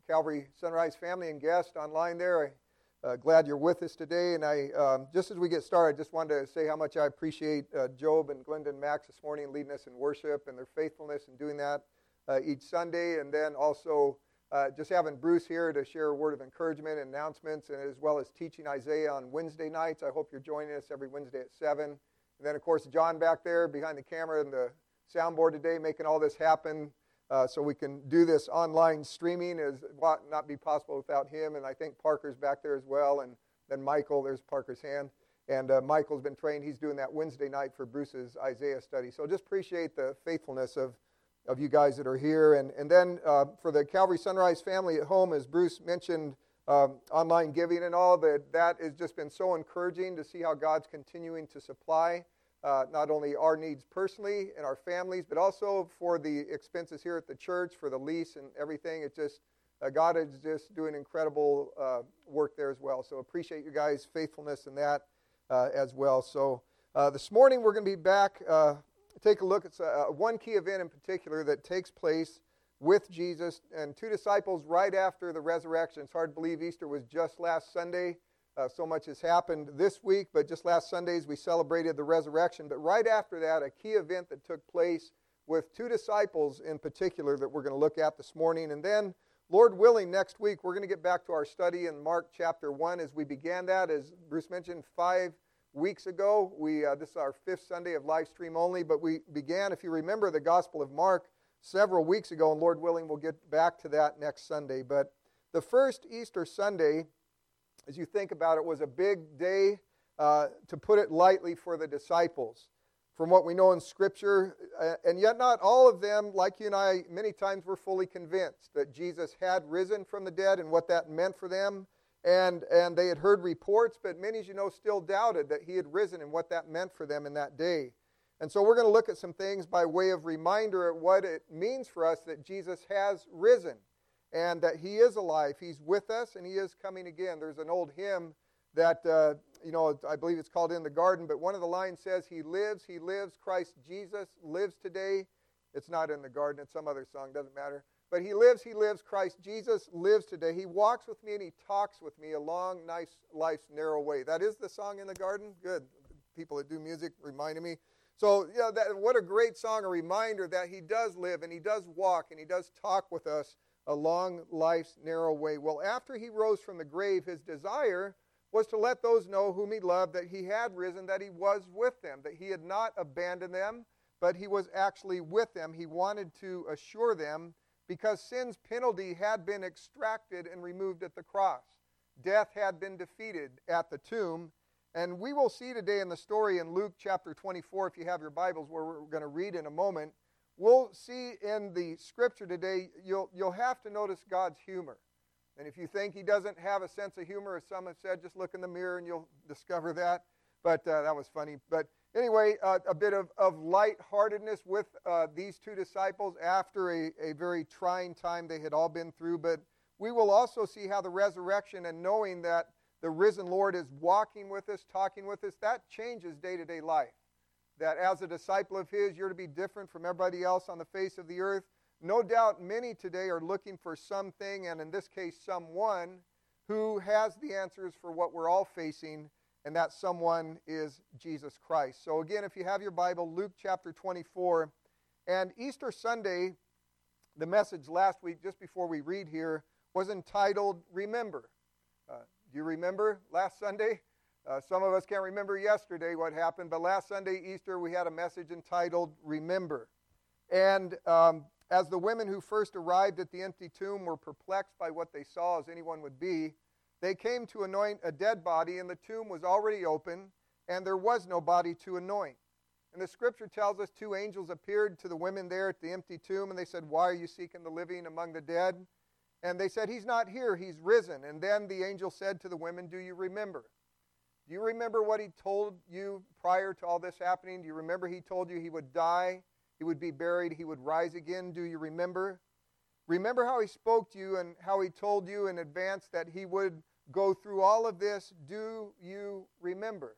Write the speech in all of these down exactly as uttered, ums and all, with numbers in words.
Calvary Sunrise family and guests online there. I'm uh, glad you're with us today. And I, um, just as we get started, I just wanted to say how much I appreciate uh, Job and Glenda and Max this morning leading us in worship and their faithfulness in doing that uh, each Sunday. And then also uh, just having Bruce here to share a word of encouragement and announcements, and as well as teaching Isaiah on Wednesday nights. I hope you're joining us every Wednesday at seven. And then, of course, John back there behind the camera and the soundboard today, making all this happen. Uh, so we can do this online streaming is not be possible without him. And I think Parker's back there as well. And then Michael, there's Parker's hand. And uh, Michael's been trained. He's doing that Wednesday night for Bruce's Isaiah study. So just appreciate the faithfulness of, of you guys that are here. And, and then uh, for the Calvary Sunrise family at home, as Bruce mentioned, um, online giving and all, that that has just been so encouraging to see how God's continuing to supply Uh, not only our needs personally and our families, but also for the expenses here at the church, for the lease and everything. It's just, uh, God is just doing incredible uh, work there as well. So appreciate you guys' faithfulness in that uh, as well. So uh, this morning we're going to be back, uh, take a look at uh, one key event in particular that takes place with Jesus and two disciples right after the resurrection. It's hard to believe Easter was just last Sunday. Uh, so much has happened this week, but just last Sundays we celebrated the resurrection. But right after that, a key event that took place with two disciples in particular that we're going to look at this morning. And then, Lord willing, next week we're going to get back to our study in Mark chapter one as we began that. As Bruce mentioned, five weeks ago, we uh, this is our fifth Sunday of live stream only, but we began, if you remember, the Gospel of Mark several weeks ago, and Lord willing, we'll get back to that next Sunday. But the first Easter Sunday, as you think about it, was a big day, uh, to put it lightly, for the disciples. From what we know in Scripture, uh, and yet not all of them, like you and I, many times were fully convinced that Jesus had risen from the dead and what that meant for them. And, and they had heard reports, but many, as you know, still doubted that he had risen and what that meant for them in that day. And so we're going to look at some things by way of reminder at what it means for us that Jesus has risen. And that he is alive, he's with us, and he is coming again. There's an old hymn that, uh, you know, I believe it's called In the Garden, but one of the lines says, he lives, he lives, Christ Jesus lives today. It's not In the Garden, it's some other song, doesn't matter. But he lives, he lives, Christ Jesus lives today. He walks with me and he talks with me along nice life's narrow way. That is the song In the Garden? Good. People that do music reminded me. So, you know, that, what a great song, a reminder that he does live and he does walk and he does talk with us along life's narrow way. Well, after he rose from the grave, his desire was to let those know whom he loved that he had risen, that he was with them, that he had not abandoned them, but he was actually with them. He wanted to assure them because sin's penalty had been extracted and removed at the cross. Death had been defeated at the tomb. And we will see today in the story in Luke chapter twenty-four, if you have your Bibles, where we're going to read in a moment, we'll see in the Scripture today, you'll, you'll have to notice God's humor. And if you think he doesn't have a sense of humor, as some have said, just look in the mirror and you'll discover that. But uh, that was funny. But anyway, uh, a bit of, of lightheartedness with uh, these two disciples after a, a very trying time they had all been through. But we will also see how the resurrection and knowing that the risen Lord is walking with us, talking with us, that changes day-to-day life. That as a disciple of his, you're to be different from everybody else on the face of the earth. No doubt many today are looking for something, and in this case, someone who has the answers for what we're all facing, and that someone is Jesus Christ. So again, if you have your Bible, Luke chapter twenty-four, and Easter Sunday, the message last week, just before we read here, was entitled, Remember. Uh, do you remember last Sunday? Uh, some of us can't remember yesterday what happened, but last Sunday, Easter, we had a message entitled, Remember. And um, as the women who first arrived at the empty tomb were perplexed by what they saw, as anyone would be, they came to anoint a dead body, and the tomb was already open, and there was no body to anoint. And the Scripture tells us two angels appeared to the women there at the empty tomb, and they said, why are you seeking the living among the dead? And they said, he's not here, he's risen. And then the angel said to the women, do you remember? Do you remember what he told you prior to all this happening? Do you remember he told you he would die, he would be buried, he would rise again? Do you remember? Remember how he spoke to you and how he told you in advance that he would go through all of this? Do you remember?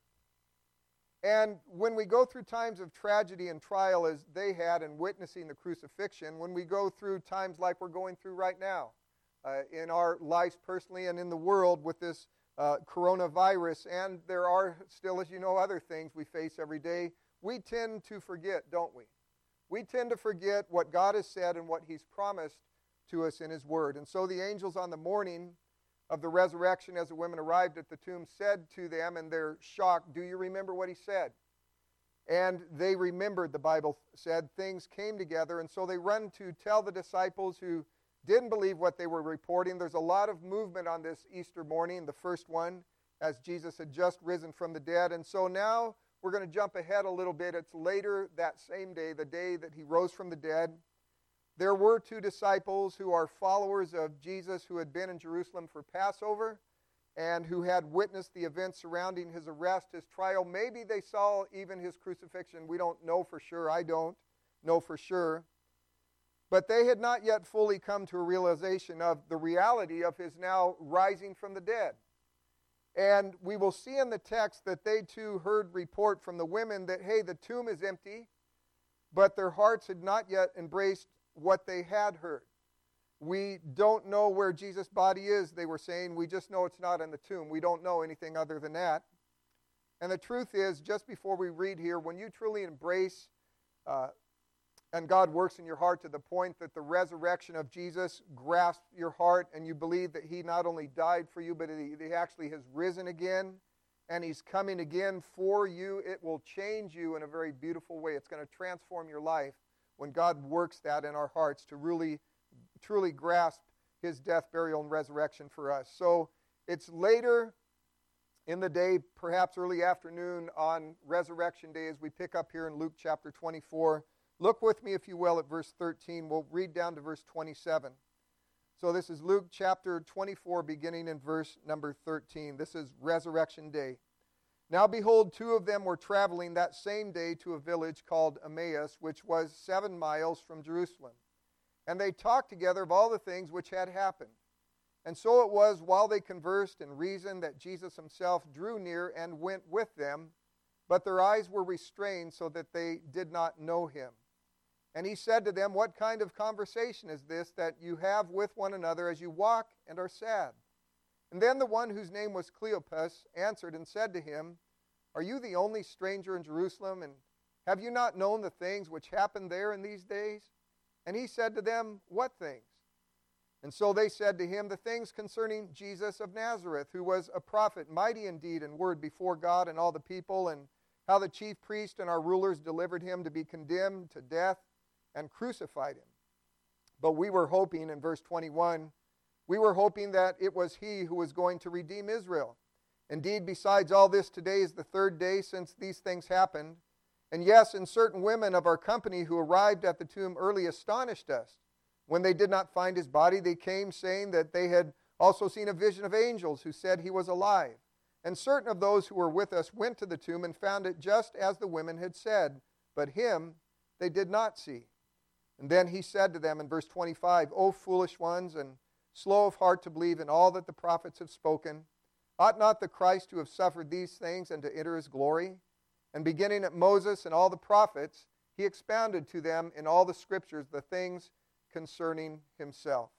And when we go through times of tragedy and trial as they had in witnessing the crucifixion, when we go through times like we're going through right now, uh, in our lives personally and in the world with this uh, coronavirus. And there are still, as you know, other things we face every day. We tend to forget, don't we? We tend to forget what God has said and what He's promised to us in His Word. And so the angels on the morning of the resurrection, as the women arrived at the tomb, said to them in their shock, "Do you remember what He said?" And they remembered, the Bible said. Things came together, and so they run to tell the disciples who didn't believe what they were reporting. There's a lot of movement on this Easter morning, the first one, as Jesus had just risen from the dead. And so now we're going to jump ahead a little bit. It's later that same day, the day that He rose from the dead. There were two disciples who are followers of Jesus who had been in Jerusalem for Passover and who had witnessed the events surrounding His arrest, His trial. Maybe they saw even His crucifixion. We don't know for sure. I don't know for sure. But they had not yet fully come to a realization of the reality of His now rising from the dead. And we will see in the text that they too heard report from the women that, hey, the tomb is empty, but their hearts had not yet embraced what they had heard. We don't know where Jesus' body is, they were saying. We just know it's not in the tomb. We don't know anything other than that. And the truth is, just before we read here, when you truly embrace uh, and God works in your heart to the point that the resurrection of Jesus grasps your heart and you believe that He not only died for you, but He, he actually has risen again and He's coming again for you, it will change you in a very beautiful way. It's going to transform your life when God works that in our hearts to really, truly grasp His death, burial, and resurrection for us. So it's later in the day, perhaps early afternoon on Resurrection Day, as we pick up here in Luke chapter twenty-four. Look with me, if you will, at verse thirteen. We'll read down to verse twenty-seven. So this is Luke chapter twenty-four, beginning in verse number thirteen. This is Resurrection Day. Now behold, two of them were traveling that same day to a village called Emmaus, which was seven miles from Jerusalem. And they talked together of all the things which had happened. And so it was, while they conversed and reasoned, that Jesus Himself drew near and went with them, but their eyes were restrained so that they did not know Him. And He said to them, "What kind of conversation is this that you have with one another as you walk and are sad?" And then the one whose name was Cleopas answered and said to Him, "Are you the only stranger in Jerusalem, and have you not known the things which happened there in these days?" And He said to them, "What things?" And so they said to Him, "The things concerning Jesus of Nazareth, who was a prophet, mighty in deed and word before God and all the people, and how the chief priest and our rulers delivered Him to be condemned to death and crucified Him. But we were hoping," in verse twenty-one, "we were hoping that it was He who was going to redeem Israel. Indeed, besides all this, today is the third day since these things happened. And yes, and certain women of our company who arrived at the tomb early astonished us. When they did not find His body, they came saying that they had also seen a vision of angels who said He was alive. And certain of those who were with us went to the tomb and found it just as the women had said, but Him they did not see." And then He said to them in verse twenty-five, "O foolish ones, and slow of heart to believe in all that the prophets have spoken, ought not the Christ to have suffered these things and to enter His glory? And beginning at Moses and all the prophets, He expounded to them in all the Scriptures the things concerning Himself."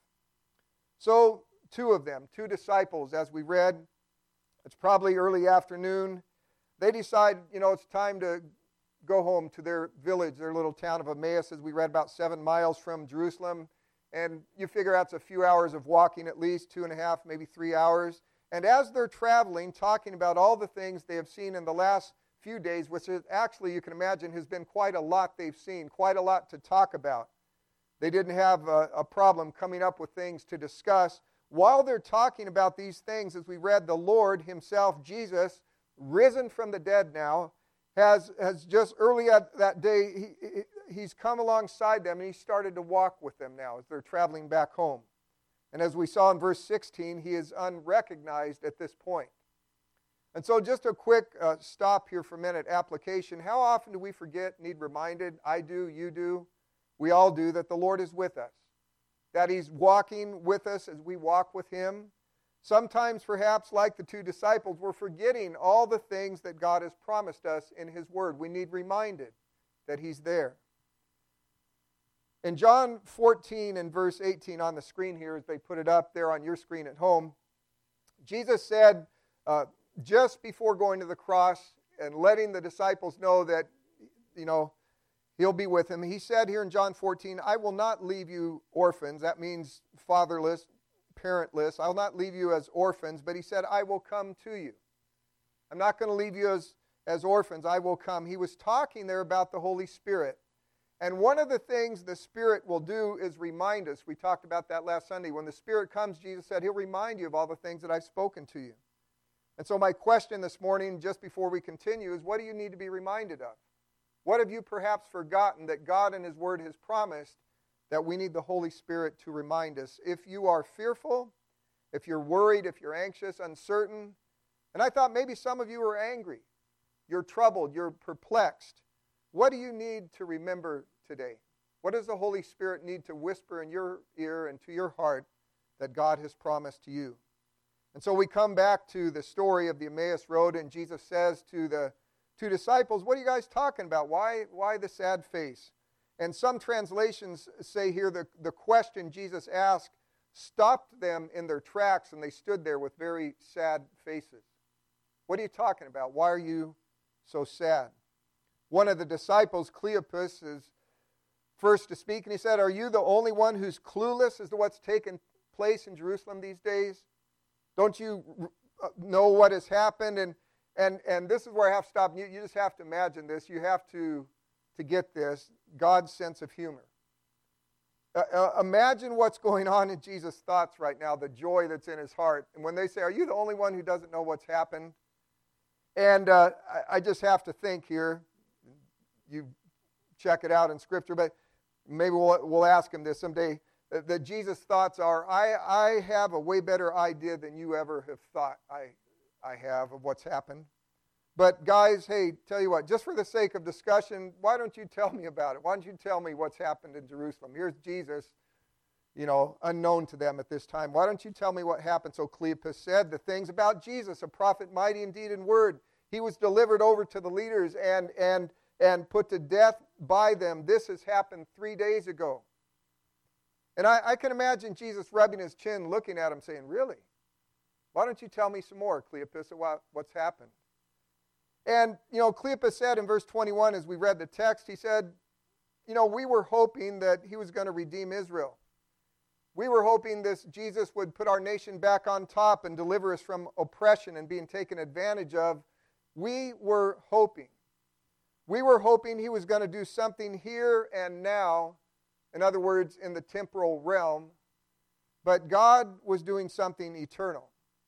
So two of them, two disciples, as we read, it's probably early afternoon, they decide, you know, it's time to go home to their village, their little town of Emmaus, as we read, about seven miles from Jerusalem. And you figure out it's a few hours of walking, at least two and a half, maybe three hours. And as they're traveling, talking about all the things they have seen in the last few days, which is actually, you can imagine, has been quite a lot they've seen, quite a lot to talk about. They didn't have a, a problem coming up with things to discuss. While they're talking about these things, as we read, the Lord Himself, Jesus, risen from the dead now, has, has just early at that day, he, he, He's come alongside them and He started to walk with them now as they're traveling back home. And as we saw in verse sixteen, He is unrecognized at this point. And so just a quick uh, stop here for a minute, application. How often do we forget, need reminded? I do, you do, we all do, that the Lord is with us, that He's walking with us as we walk with Him. Sometimes, perhaps, like the two disciples, we're forgetting all the things that God has promised us in His Word. We need reminded that He's there. In John fourteen and verse eighteen on the screen here, as they put it up there on your screen at home, Jesus said uh, just before going to the cross and letting the disciples know that, you know, he'll be with them, he said here in John fourteen, I will not leave you orphans. That means fatherless, parentless. I will not leave you as orphans, but he said, I will come to you. I'm not going to leave you as, as orphans. I will come. He was talking there about the Holy Spirit. And one of the things the Spirit will do is remind us. We talked about that last Sunday. When the Spirit comes, Jesus said, he'll remind you of all the things that I've spoken to you. And so my question this morning, just before we continue, is what do you need to be reminded of? What have you perhaps forgotten that God in His Word has promised that we need the Holy Spirit to remind us? If you are fearful, if you're worried, if you're anxious, uncertain, and I thought maybe some of you are angry, you're troubled, you're perplexed, what do you need to remember today? What does the Holy Spirit need to whisper in your ear and to your heart that God has promised to you? And so we come back to the story of the Emmaus Road, and Jesus says to the two disciples, what are you guys talking about? Why, why the sad face? And some translations say here the, the question Jesus asked stopped them in their tracks, and they stood there with very sad faces. What are you talking about? Why are you so sad? One of the disciples, Cleopas, is first to speak, and he said, are you the only one who's clueless as to what's taken place in Jerusalem these days? Don't you know what has happened? And and and this is where I have to stop. You, you just have to imagine this. You have to, to get this, God's sense of humor. Uh, uh, imagine what's going on in Jesus' thoughts right now, the joy that's in his heart. And when they say, are you the only one who doesn't know what's happened? And uh, I, I just have to think here. You check it out in Scripture, but maybe we'll, we'll ask him this someday. That, that Jesus' thoughts are, I, I have a way better idea than you ever have thought I, I have of what's happened. But guys, hey, tell you what, just for the sake of discussion, why don't you tell me about it? Why don't you tell me what's happened in Jerusalem? Here's Jesus, you know, unknown to them at this time. Why don't you tell me what happened? So Cleopas said the things about Jesus, a prophet mighty in deed and word. He was delivered over to the leaders and and and put to death by them. This has happened three days ago. And I, I can imagine Jesus rubbing his chin, looking at him, saying, really? Why don't you tell me some more, Cleopas, about what's happened? And, you know, Cleopas said in verse twenty-one, as we read the text, he said, you know, we were hoping that he was going to redeem Israel. We were hoping this Jesus would put our nation back on top and deliver us from oppression and being taken advantage of. We were hoping. We were hoping he was going to do something here and now, in other words, in the temporal realm, but God was doing something eternal.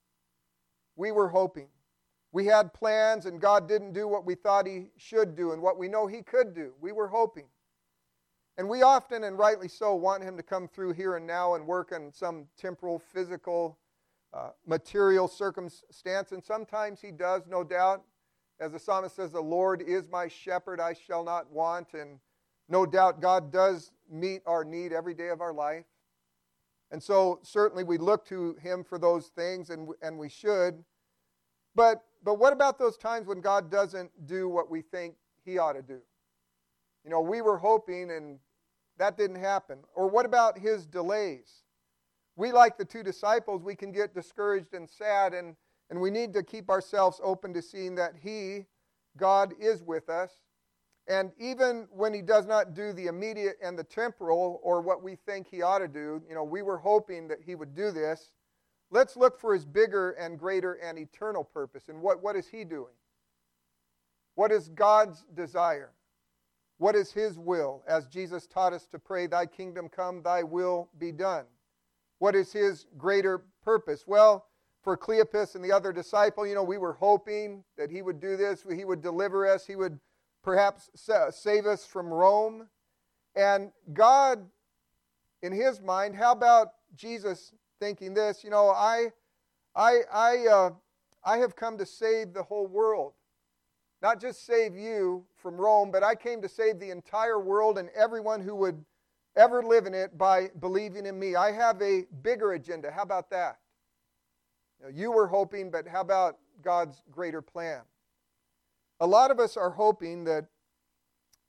We were hoping. We had plans, and God didn't do what we thought he should do and what we know he could do. We were hoping. And we often, and rightly so, want him to come through here and now and work on some temporal, physical, uh, material circumstance, and sometimes he does, no doubt. As the psalmist says, the Lord is my shepherd, I shall not want. And no doubt God does meet our need every day of our life. And so certainly we look to him for those things, and, and we should. But, but what about those times when God doesn't do what we think he ought to do? You know, we were hoping and that didn't happen. Or what about his delays? We, like the two disciples, we can get discouraged and sad, and And we need to keep ourselves open to seeing that he, God, is with us. And even when he does not do the immediate and the temporal, or what we think he ought to do, you know, we were hoping that he would do this. Let's look for his bigger and greater and eternal purpose. And what, what is he doing? What is God's desire? What is his will? As Jesus taught us to pray, thy kingdom come, thy will be done. What is his greater purpose? Well, for Cleopas and the other disciple, you know, we were hoping that he would do this. He would deliver us. He would perhaps save us from Rome. And God, in his mind, how about Jesus thinking this? You know, I, I, I, uh, I have come to save the whole world. Not just save you from Rome, but I came to save the entire world and everyone who would ever live in it by believing in me. I have a bigger agenda. How about that? You were hoping, but how about God's greater plan? A lot of us are hoping that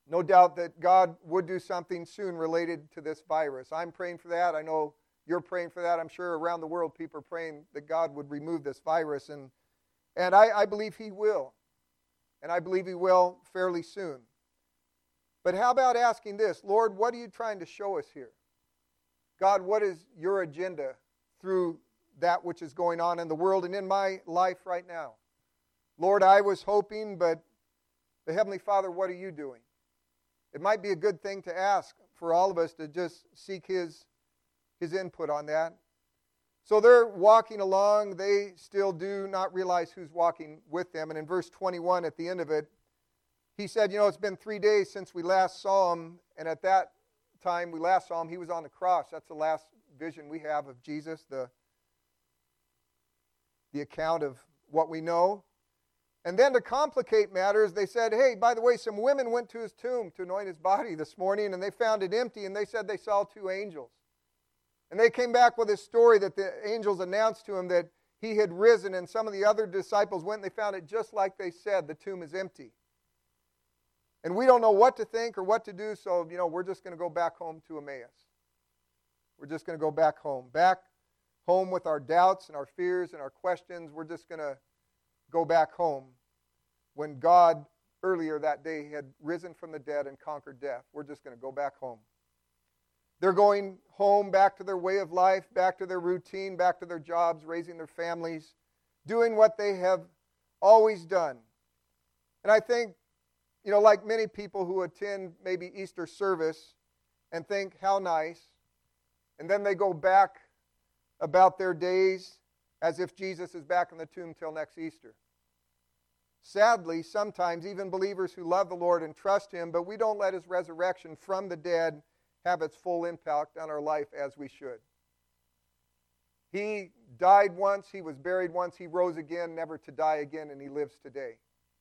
no doubt that God would do something soon related to this virus. I'm praying for that. I know you're praying for that. I'm sure around the world people are praying that God would remove this virus. And, and I, I believe He will. And I believe He will fairly soon. But how about asking this, Lord, what are you trying to show us here? God, what is your agenda through that which is going on in the world and in my life right now? Lord, I was hoping, but the Heavenly Father, what are you doing? It might be a good thing to ask for all of us to just seek His, His input on that. So they're walking along. They still do not realize who's walking with them. And in verse twenty-one, at the end of it, He said, you know, it's been three days since we last saw Him. And at that time we last saw Him, He was on the cross. That's the last vision we have of Jesus, the, the account of what we know. And then to complicate matters, they said, hey, by the way, some women went to His tomb to anoint His body this morning, and they found it empty, and they said they saw two angels. And they came back with a story that the angels announced to Him that He had risen, and some of the other disciples went and they found it just like they said, the tomb is empty. And we don't know what to think or what to do, so, you know, we're just going to go back home to Emmaus. We're just going to go back home. Back home with our doubts and our fears and our questions. We're just going to go back home when God earlier that day had risen from the dead and conquered death. We're just going to go back home. They're going home, back to their way of life, back to their routine, back to their jobs, raising their families, doing what they have always done. And I think, you know, like many people who attend maybe Easter service and think, how nice, and then they go back about their days as if Jesus is back in the tomb till next Easter. Sadly, sometimes even believers who love the Lord and trust Him, but we don't let His resurrection from the dead have its full impact on our life as we should. He died once, He was buried once, He rose again, never to die again, and He lives today.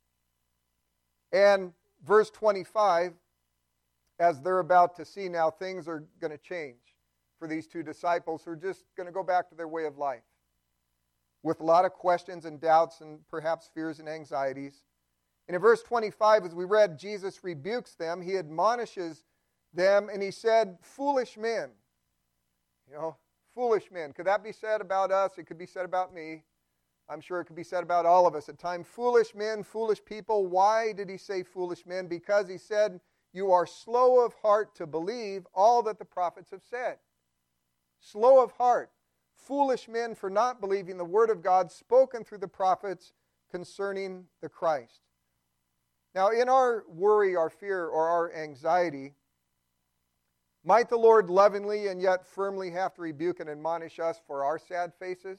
And verse twenty-five, as they're about to see now, things are going to change for these two disciples who are just going to go back to their way of life with a lot of questions and doubts and perhaps fears and anxieties. And in verse twenty-five, as we read, Jesus rebukes them. He admonishes them, and He said, foolish men. You know, foolish men. Could that be said about us? It could be said about me. I'm sure it could be said about all of us at times. Foolish men, foolish people. Why did He say foolish men? Because He said, you are slow of heart to believe all that the prophets have said. Slow of heart. Foolish men for not believing the word of God spoken through the prophets concerning the Christ. Now, in our worry, our fear, or our anxiety, might the Lord lovingly and yet firmly have to rebuke and admonish us for our sad faces?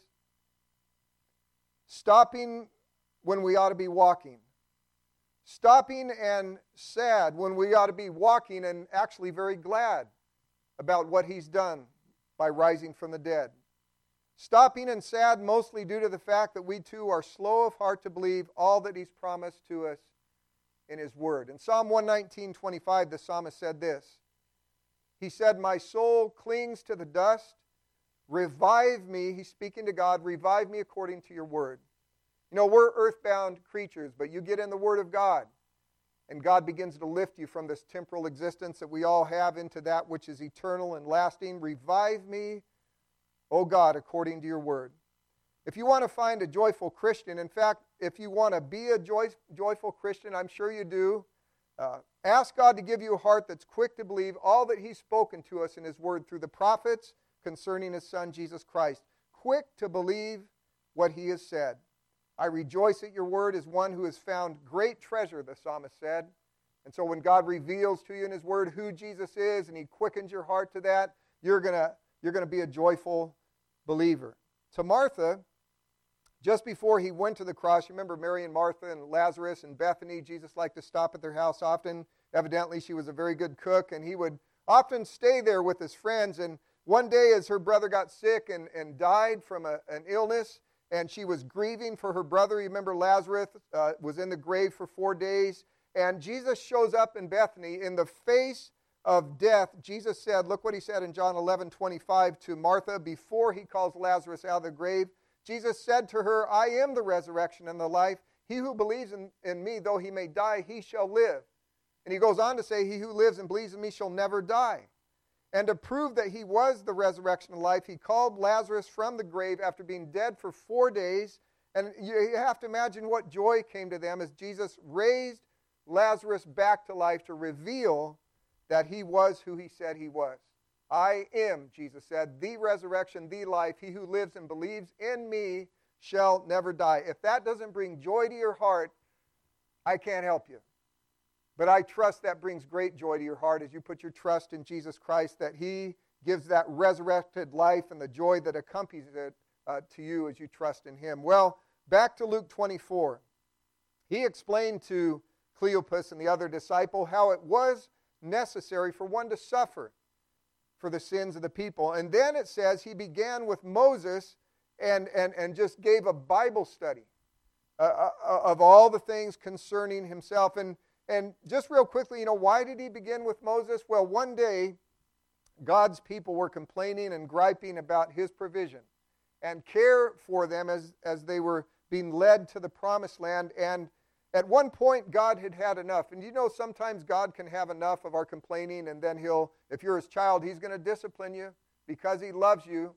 Stopping when we ought to be walking. Stopping and sad when we ought to be walking and actually very glad about what He's done by rising from the dead. Stopping and sad mostly due to the fact that we too are slow of heart to believe all that He's promised to us in His Word. In Psalm one nineteen, twenty-five, the psalmist said this. He said, my soul clings to the dust. Revive me, he's speaking to God, revive me according to your word. You know, we're earthbound creatures, but you get in the Word of God, and God begins to lift you from this temporal existence that we all have into that which is eternal and lasting. Revive me, O God, according to your word. If you want to find a joyful Christian, in fact, if you want to be a joy, joyful Christian, I'm sure you do, uh, ask God to give you a heart that's quick to believe all that He's spoken to us in His Word through the prophets concerning His Son, Jesus Christ. Quick to believe what He has said. I rejoice at your word as one who has found great treasure, the psalmist said. And so when God reveals to you in His Word who Jesus is and He quickens your heart to that, you're going to you're going to be a joyful believer. To Martha, just before He went to the cross, you remember Mary and Martha and Lazarus and Bethany, Jesus liked to stop at their house often. Evidently, she was a very good cook, and He would often stay there with His friends. And one day as her brother got sick and, and died from a, an illness, and she was grieving for her brother. You remember Lazarus uh, was in the grave for four days. And Jesus shows up in Bethany in the face of death. Jesus said, look what He said in John eleven twenty-five to Martha before He calls Lazarus out of the grave. Jesus said to her, I am the resurrection and the life. He who believes in, in me, though he may die, he shall live. And he goes on to say, he who lives and believes in me shall never die. And to prove that he was the resurrection of life, he called Lazarus from the grave after being dead for four days. And you have to imagine what joy came to them as Jesus raised Lazarus back to life to reveal that he was who he said he was. I am, Jesus said, the resurrection, the life. He who lives and believes in me shall never die. If that doesn't bring joy to your heart, I can't help you. But I trust that brings great joy to your heart as you put your trust in Jesus Christ, that he gives that resurrected life and the joy that accompanies it uh, to you as you trust in him. Well, back to Luke twenty-four. He explained to Cleopas and the other disciple how it was necessary for one to suffer for the sins of the people. And then it says he began with Moses and, and, and just gave a Bible study uh, uh, of all the things concerning himself. And And just real quickly, you know, why did he begin with Moses? Well, one day, God's people were complaining and griping about his provision and care for them as, as they were being led to the promised land. And at one point, God had had enough. And you know, sometimes God can have enough of our complaining, and then he'll, if you're his child, he's going to discipline you because he loves you.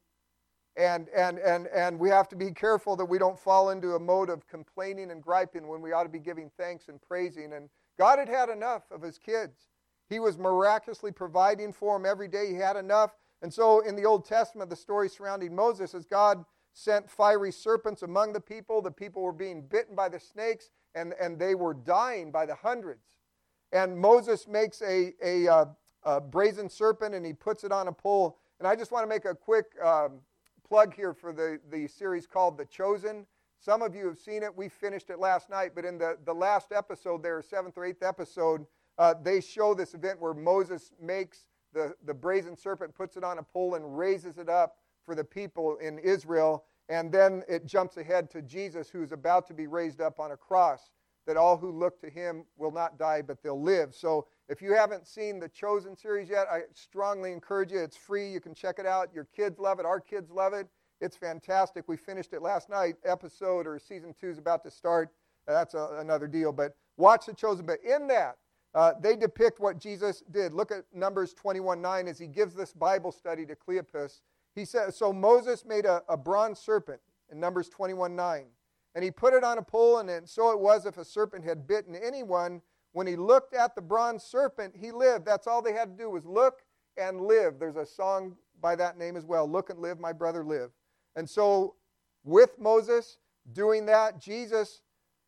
And, and, and, and we have to be careful that we don't fall into a mode of complaining and griping when we ought to be giving thanks and praising. And God had had enough of his kids. He was miraculously providing for them every day. He had enough. And so in the Old Testament, the story surrounding Moses is God sent fiery serpents among the people. The people were being bitten by the snakes, and, and they were dying by the hundreds. And Moses makes a, a, uh, a brazen serpent, and he puts it on a pole. And I just want to make a quick um, plug here for the, the series called The Chosen. Some of you have seen it. We finished it last night. But in the, the last episode there, seventh or eighth episode, uh, they show this event where Moses makes the, the brazen serpent, puts it on a pole, and raises it up for the people in Israel. And then it jumps ahead to Jesus, who's about to be raised up on a cross, that all who look to him will not die, but they'll live. So if you haven't seen the Chosen series yet, I strongly encourage you. It's free. You can check it out. Your kids love it. Our kids love it. It's fantastic. We finished it last night. Episode or season two is about to start. That's a, another deal. But watch The Chosen. But in that, uh, they depict what Jesus did. Look at Numbers twenty-one nine as he gives this Bible study to Cleopas. He says, so Moses made a, a bronze serpent in Numbers twenty-one nine. And he put it on a pole, and it, so it was if a serpent had bitten anyone, when he looked at the bronze serpent, he lived. That's all they had to do was look and live. There's a song by that name as well, Look and Live, My Brother Live. And so with Moses doing that, Jesus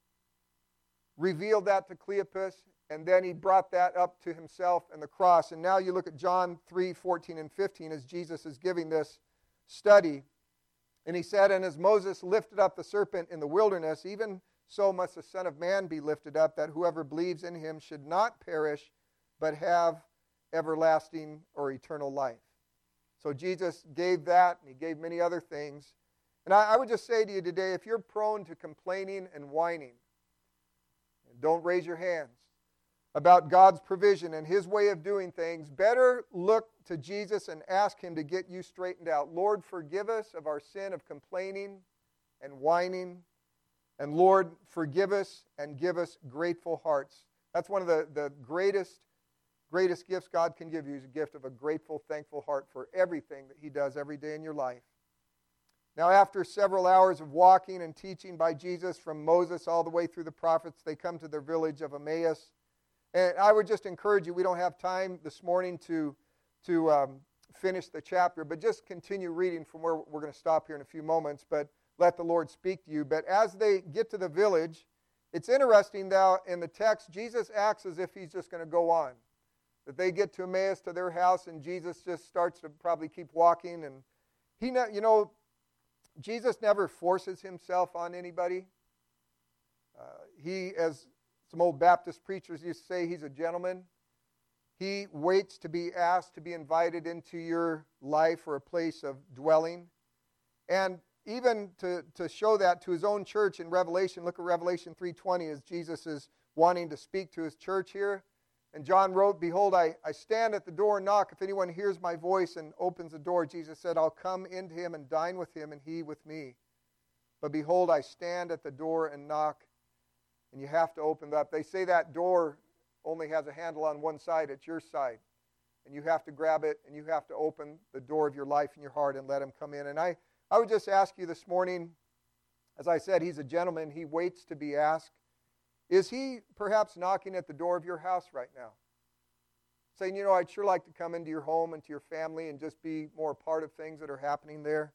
revealed that to Cleopas, and then he brought that up to himself and the cross. And now you look at John three fourteen and fifteen as Jesus is giving this study. And he said, and as Moses lifted up the serpent in the wilderness, even so must the Son of Man be lifted up, that whoever believes in him should not perish, but have everlasting or eternal life. So Jesus gave that, and he gave many other things. And I, I would just say to you today, if you're prone to complaining and whining, and don't raise your hands, about God's provision and his way of doing things, better look to Jesus and ask him to get you straightened out. Lord, forgive us of our sin of complaining and whining. And Lord, forgive us and give us grateful hearts. That's one of the, the greatest, greatest gifts God can give you, is a gift of a grateful, thankful heart for everything that he does every day in your life. Now, after several hours of walking and teaching by Jesus from Moses all the way through the prophets, they come to their village of Emmaus. And I would just encourage you, we don't have time this morning to, to um, finish the chapter, but just continue reading from where we're going to stop here in a few moments, but let the Lord speak to you. But as they get to the village, it's interesting now in the text, Jesus acts as if he's just going to go on. That they get to Emmaus, to their house, and Jesus just starts to probably keep walking. And he, you know, Jesus never forces himself on anybody. Uh, he, as some old Baptist preachers used to say, he's a gentleman. He waits to be asked to be invited into your life or a place of dwelling. And even to, to show that to his own church in Revelation, look at Revelation three twenty as Jesus is wanting to speak to his church here. And John wrote, behold, I, I stand at the door and knock. If anyone hears my voice and opens the door, Jesus said, I'll come into him and dine with him and he with me. But behold, I stand at the door and knock. And you have to open it up. They say that door only has a handle on one side. It's your side. And you have to grab it, and you have to open the door of your life and your heart and let him come in. And I, I would just ask you this morning, as I said, he's a gentleman. He waits to be asked. Is he perhaps knocking at the door of your house right now? Saying, you know, I'd sure like to come into your home and to your family and just be more a part of things that are happening there.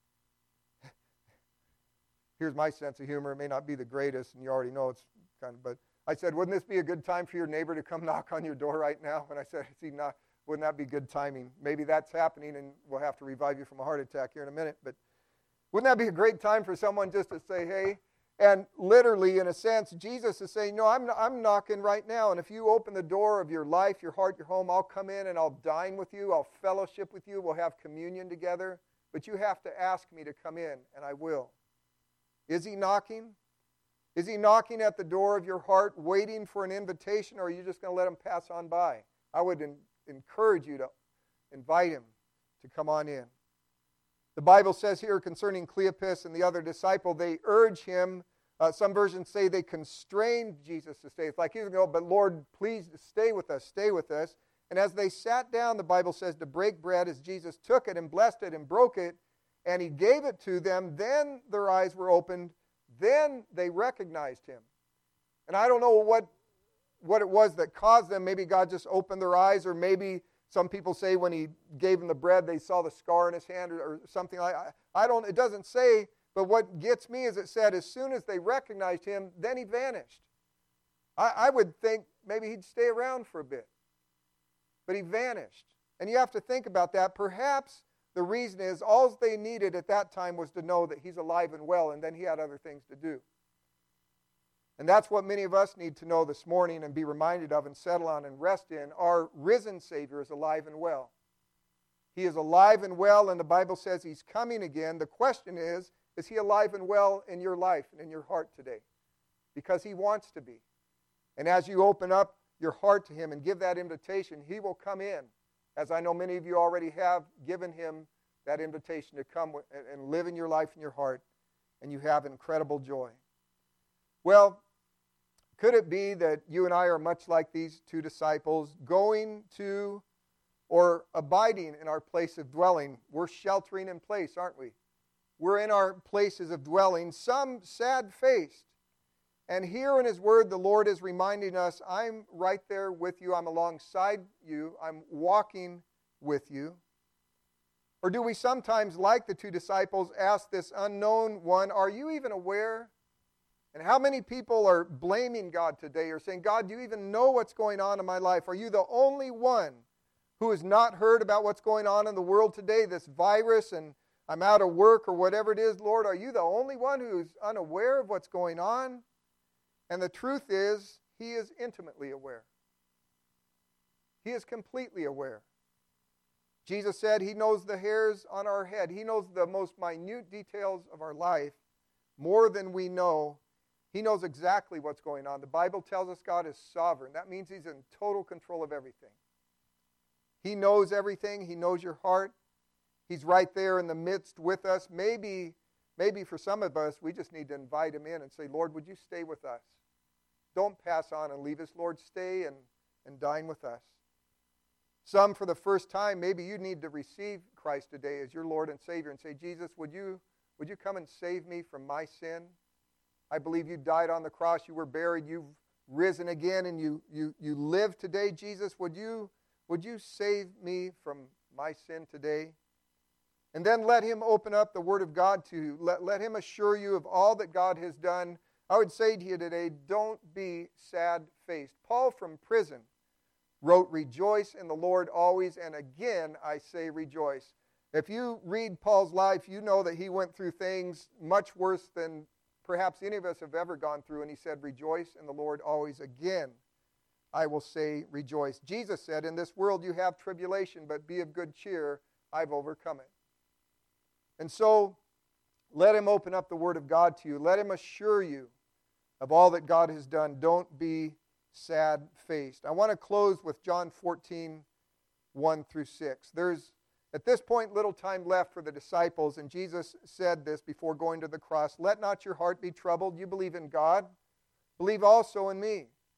Here's my sense of humor. It may not be the greatest, and you already know it's kind of, but I said, wouldn't this be a good time for your neighbor to come knock on your door right now? And I said, is he not, wouldn't that be good timing? Maybe that's happening, and we'll have to revive you from a heart attack here in a minute. But wouldn't that be a great time for someone just to say, hey? And literally, in a sense, Jesus is saying, no, I'm, I'm knocking right now. And if you open the door of your life, your heart, your home, I'll come in and I'll dine with you. I'll fellowship with you. We'll have communion together. But you have to ask me to come in, and I will. Is he knocking? Is he knocking at the door of your heart, waiting for an invitation, or are you just going to let him pass on by? I would in, encourage you to invite him to come on in. The Bible says here concerning Cleopas and the other disciple, they urge him. Uh, some versions say they constrained Jesus to stay. It's like he was going to go, but Lord, please stay with us, stay with us. And as they sat down, the Bible says, to break bread, as Jesus took it and blessed it and broke it, and he gave it to them, then their eyes were opened. Then they recognized him. And I don't know what, what it was that caused them. Maybe God just opened their eyes, or maybe some people say when he gave them the bread, they saw the scar in his hand or, or something like that. I don't, it doesn't say, but what gets me is it said as soon as they recognized him, then he vanished. I, I would think maybe he'd stay around for a bit. But he vanished. And you have to think about that. Perhaps the reason is all they needed at that time was to know that he's alive and well, and then he had other things to do. And that's what many of us need to know this morning and be reminded of and settle on and rest in. Our risen Savior is alive and well. He is alive and well, and the Bible says he's coming again. The question is, is he alive and well in your life and in your heart today? Because he wants to be. And as you open up your heart to him and give that invitation, he will come in. As I know many of you already have given him that invitation to come and live in your life and your heart, and you have incredible joy. Well, could it be that you and I are much like these two disciples, going to or abiding in our place of dwelling? We're sheltering in place, aren't we? We're in our places of dwelling, some sad-faced. And here in his word, the Lord is reminding us, I'm right there with you. I'm alongside you. I'm walking with you. Or do we sometimes, like the two disciples, ask this unknown one, are you even aware? And how many people are blaming God today, or saying, God, do you even know what's going on in my life? Are you the only one who has not heard about what's going on in the world today, this virus, and I'm out of work or whatever it is? Lord, are you the only one who's unaware of what's going on? And the truth is, he is intimately aware. He is completely aware. Jesus said he knows the hairs on our head. He knows the most minute details of our life more than we know. He knows exactly what's going on. The Bible tells us God is sovereign. That means he's in total control of everything. He knows everything. He knows your heart. He's right there in the midst with us. Maybe, maybe for some of us, we just need to invite him in and say, Lord, would you stay with us? Don't pass on and leave us. Lord, stay and, and dine with us. Some, for the first time, maybe you need to receive Christ today as your Lord and Savior and say, Jesus, would you, would you come and save me from my sin? I believe you died on the cross, you were buried, you've risen again, and you, you, you live today. Jesus, would you, would you save me from my sin today? And then let him open up the Word of God to you. Let, let him assure you of all that God has done. I would say to you today, don't be sad-faced. Paul from prison wrote, rejoice in the Lord always, and again I say rejoice. If you read Paul's life, you know that he went through things much worse than perhaps any of us have ever gone through, and he said, rejoice in the Lord always. Again, I will say rejoice. Jesus said, in this world you have tribulation, but be of good cheer, I've overcome it. And so, let him open up the Word of God to you. Let him assure you of all that God has done. Don't be sad-faced. I want to close with John fourteen, one through six. There's, at this point, little time left for the disciples, and Jesus said this before going to the cross, let not your heart be troubled. You believe in God. Believe also in me.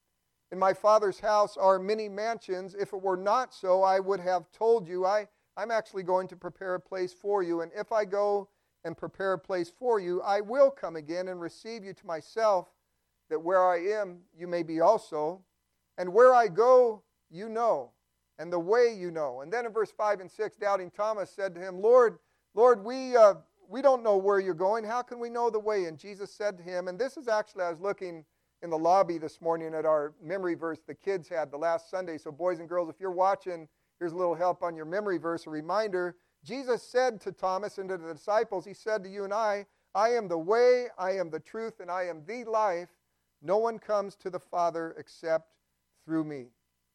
In my Father's house are many mansions. If it were not so, I would have told you. I, I'm actually going to prepare a place for you. And if I go and prepare a place for you, I will come again and receive you to myself, that where I am, you may be also. And where I go, you know, and the way you know. And then in verse five and six, doubting Thomas said to him, Lord, Lord, we uh, we don't know where you're going. How can we know the way? And Jesus said to him, and this is actually, I was looking in the lobby this morning at our memory verse the kids had the last Sunday. So boys and girls, if you're watching, here's a little help on your memory verse, a reminder. Jesus said to Thomas and to the disciples, he said to you and I, I am the way, I am the truth, and I am the life. No one comes to the Father except through me.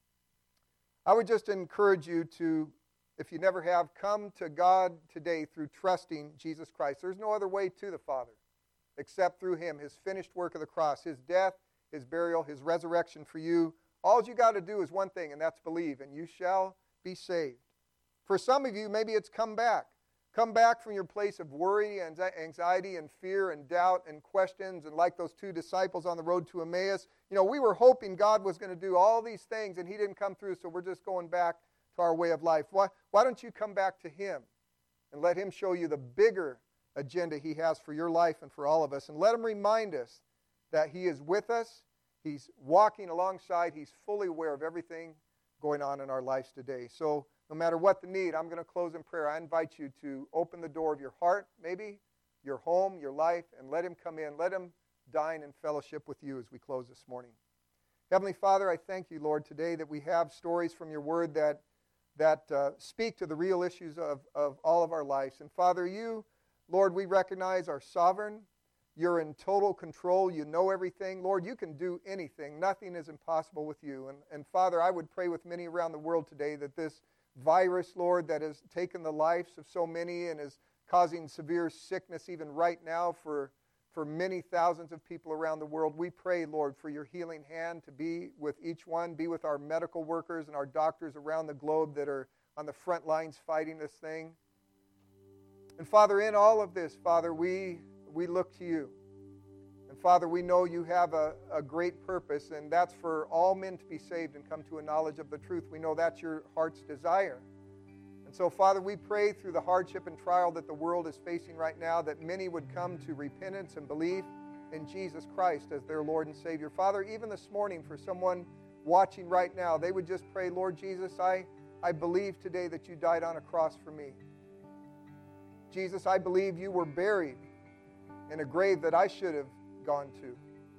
I would just encourage you to, if you never have, come to God today through trusting Jesus Christ. There's no other way to the Father except through him, his finished work of the cross, his death, his burial, his resurrection for you. All you got to do is one thing, and that's believe, and you shall be saved. For some of you, maybe it's come back. Come back from your place of worry and anxiety and fear and doubt and questions, and like those two disciples on the road to Emmaus, you know, we were hoping God was going to do all these things, and he didn't come through, so we're just going back to our way of life. Why, why don't you come back to him and let him show you the bigger agenda he has for your life and for all of us, and let him remind us that he is with us, he's walking alongside, he's fully aware of everything going on in our lives today. So no matter what the need, I'm going to close in prayer. I invite you to open the door of your heart, maybe your home, your life, and let him come in. Let him dine in fellowship with you as we close this morning. Heavenly Father, I thank you, Lord, today that we have stories from your word that, that uh, speak to the real issues of, of all of our lives. And Father, you, Lord, we recognize are sovereign. You're in total control. You know everything. Lord, you can do anything. Nothing is impossible with you. And, and Father, I would pray with many around the world today that this virus, Lord, that has taken the lives of so many and is causing severe sickness even right now for, for many thousands of people around the world. We pray, Lord, for your healing hand to be with each one, be with our medical workers and our doctors around the globe that are on the front lines fighting this thing. And Father, in all of this, Father, we, we look to you. And Father, we know you have a, a great purpose, and that's for all men to be saved and come to a knowledge of the truth. We know that's your heart's desire. And so, Father, we pray through the hardship and trial that the world is facing right now, that many would come to repentance and believe in Jesus Christ as their Lord and Savior. Father, even this morning, for someone watching right now, they would just pray, Lord Jesus, I, I believe today that you died on a cross for me. Jesus, I believe you were buried in a grave that I should have gone to.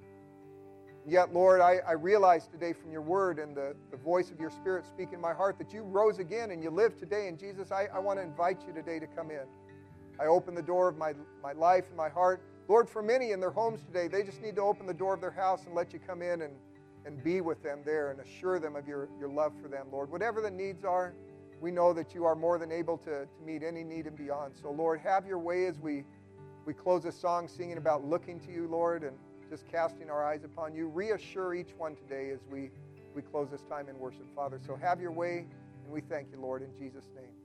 Yet, Lord, I, I realize today from your word and the, the voice of your Spirit speaking in my heart that you rose again and you live today. And Jesus, I, I want to invite you today to come in. I open the door of my, my life and my heart. Lord, for many in their homes today, they just need to open the door of their house and let you come in and, and be with them there and assure them of your, your love for them, Lord. Whatever the needs are, we know that you are more than able to, to meet any need and beyond. So, Lord, have your way as we, we close this song singing about looking to you, Lord, and just casting our eyes upon you. Reassure each one today as we, we close this time in worship, Father. So have your way, and we thank you, Lord, in Jesus' name.